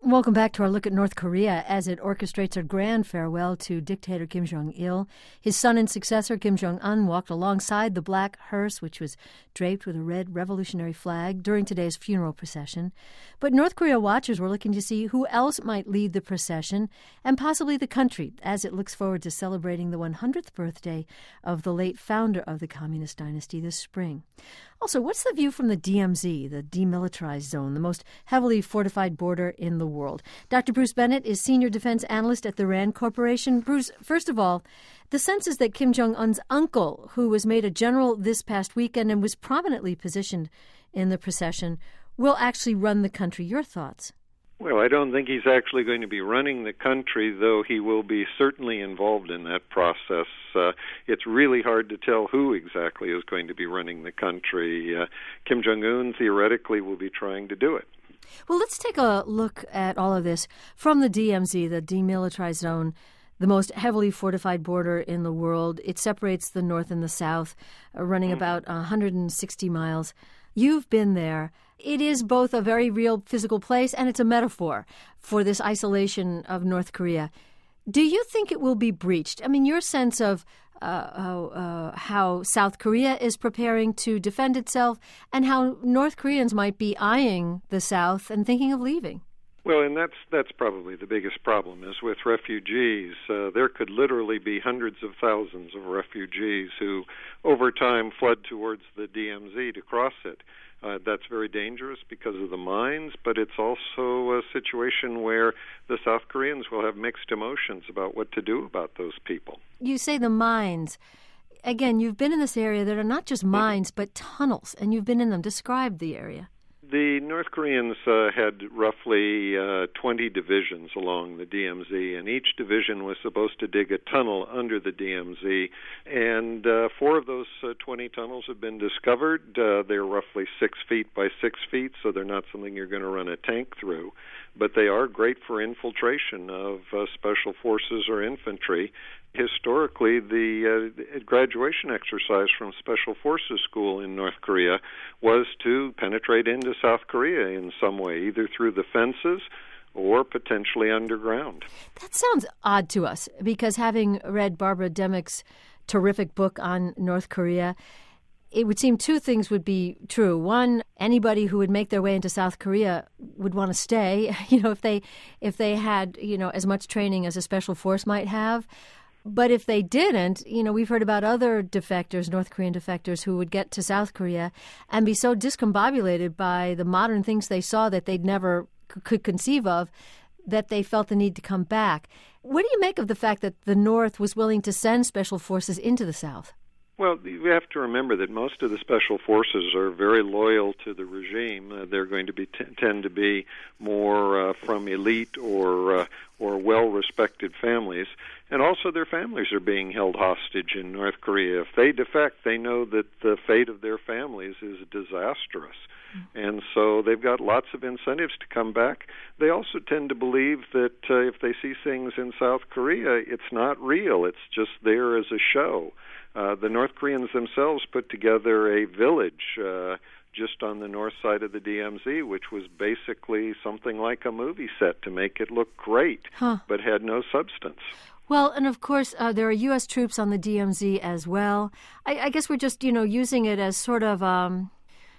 Welcome back to our look at North Korea as it orchestrates a grand farewell to dictator Kim Jong-il. His son and successor, Kim Jong-un, walked alongside the black hearse, which was draped with a red revolutionary flag, during today's funeral procession. But North Korea watchers were looking to see who else might lead the procession and possibly the country as it looks forward to celebrating the 100th birthday of the late founder of the communist dynasty this spring. Also, what's the view from the DMZ, the demilitarized zone, the most heavily fortified border in the world? Dr. Bruce Bennett is Senior Defense Analyst at the RAND Corporation. Bruce, first of all, the sense is that Kim Jong-un's uncle, who was made a general this past weekend and was prominently positioned in the procession, will actually run the country. Your thoughts? Well, I don't think he's actually going to be running the country, though he will be certainly involved in that process. It's really hard to tell who exactly is going to be running the country. Kim Jong-un theoretically will be trying to do it. Well, let's take a look at all of this from the DMZ, the demilitarized zone, the most heavily fortified border in the world. It separates the north and the south, running about 160 miles. You've been there. It is both a very real physical place and it's a metaphor for this isolation of North Korea. Do you think it will be breached? I mean, your sense of how South Korea is preparing to defend itself and how North Koreans might be eyeing the South and thinking of leaving. Well, and that's probably the biggest problem is with refugees. There could literally be hundreds of thousands of refugees who, over time, flood towards the DMZ to cross it. That's very dangerous because of the mines, but it's also a situation where the South Koreans will have mixed emotions about what to do about those people. You say the mines. Again, you've been in this area that are not just mines, but tunnels, and you've been in them. Describe the area. The North Koreans had roughly 20 divisions along the DMZ, and each division was supposed to dig a tunnel under the DMZ. And 4 of those 20 tunnels have been discovered. They're roughly 6 feet by 6 feet, so they're not something you're going to run a tank through. But they are great for infiltration of special forces or infantry. Historically, the graduation exercise from Special Forces School in North Korea was to penetrate into South Korea in some way, either through the fences or potentially underground. That sounds odd to us, because having read Barbara Demick's terrific book on North Korea, it would seem 2 things would be true. One, anybody who would make their way into South Korea would want to stay, if they had, as much training as a special force might have. But if they didn't, we've heard about other defectors, North Korean defectors, who would get to South Korea and be so discombobulated by the modern things they saw that they'd never could conceive of that they felt the need to come back. What do you make of the fact that the North was willing to send special forces into the South? Well, you have to remember that most of the special forces are very loyal to the regime. They're going to be tend to be more from elite or well-respected families, and also their families are being held hostage in North Korea. If they defect, they know that the fate of their families is disastrous. And so they've got lots of incentives to come back. They also tend to believe that if they see things in South Korea, it's not real. It's just there as a show. The North Koreans themselves put together a village just on the north side of the DMZ, which was basically something like a movie set to make it look great, but had no substance. Well, and of course, there are U.S. troops on the DMZ as well. I guess we're just, using it as sort of a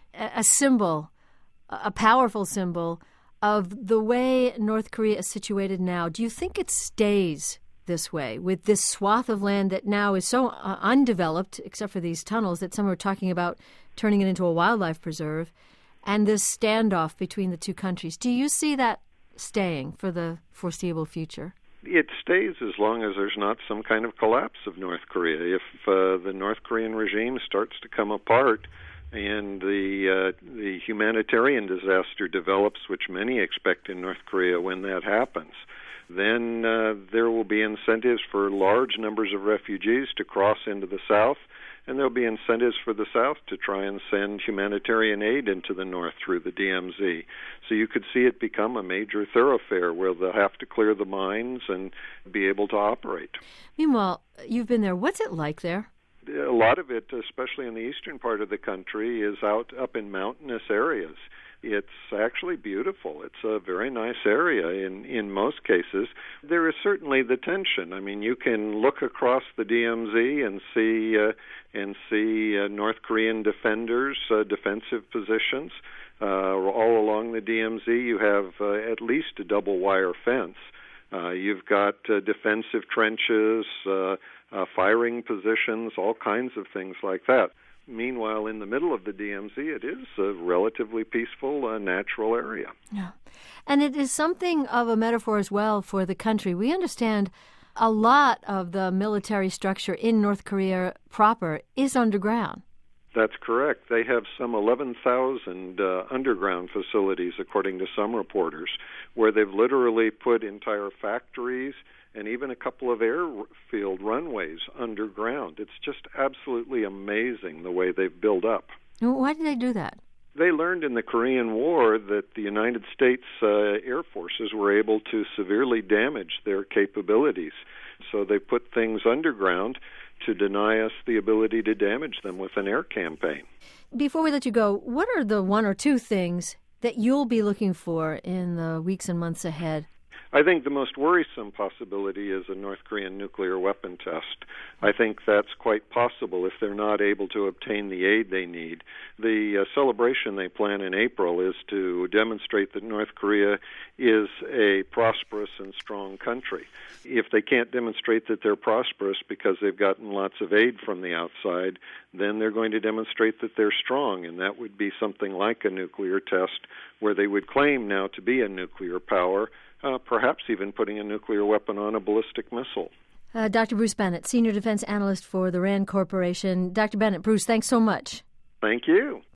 symbol, a powerful symbol of the way North Korea is situated now. Do you think it stays this way, with this swath of land that now is so undeveloped, except for these tunnels, that some are talking about turning it into a wildlife preserve, and this standoff between the 2 countries? Do you see that staying for the foreseeable future? It stays as long as there's not some kind of collapse of North Korea. If the North Korean regime starts to come apart and the humanitarian disaster develops, which many expect in North Korea when that happens, then there will be incentives for large numbers of refugees to cross into the South, and there'll be incentives for the South to try and send humanitarian aid into the North through the DMZ. So you could see it become a major thoroughfare where they'll have to clear the mines and be able to operate. Meanwhile, you've been there. What's it like there? A lot of it, especially in the eastern part of the country, is up in mountainous areas. It's actually beautiful. It's a very nice area in most cases. There is certainly the tension. I mean, you can look across the DMZ and see North Korean defenders, defensive positions. All along the DMZ, you have at least a double wire fence. You've got defensive trenches, firing positions, all kinds of things like that. Meanwhile, in the middle of the DMZ, it is a relatively peaceful, natural area. Yeah. And it is something of a metaphor as well for the country. We understand a lot of the military structure in North Korea proper is underground. That's correct. They have some 11,000 underground facilities, according to some reporters, where they've literally put entire factories and even a couple of airfield runways underground. It's just absolutely amazing the way they've built up. Why did they do that? They learned in the Korean War that the United States Air Forces were able to severely damage their capabilities. So they put things underground to deny us the ability to damage them with an air campaign. Before we let you go, what are the one or two things that you'll be looking for in the weeks and months ahead? I think the most worrisome possibility is a North Korean nuclear weapon test. I think that's quite possible if they're not able to obtain the aid they need. The celebration they plan in April is to demonstrate that North Korea is a prosperous and strong country. If they can't demonstrate that they're prosperous because they've gotten lots of aid from the outside, then they're going to demonstrate that they're strong, and that would be something like a nuclear test where they would claim now to be a nuclear power, perhaps even putting a nuclear weapon on a ballistic missile. Dr. Bruce Bennett, Senior Defense Analyst for the RAND Corporation. Dr. Bennett, Bruce, thanks so much. Thank you.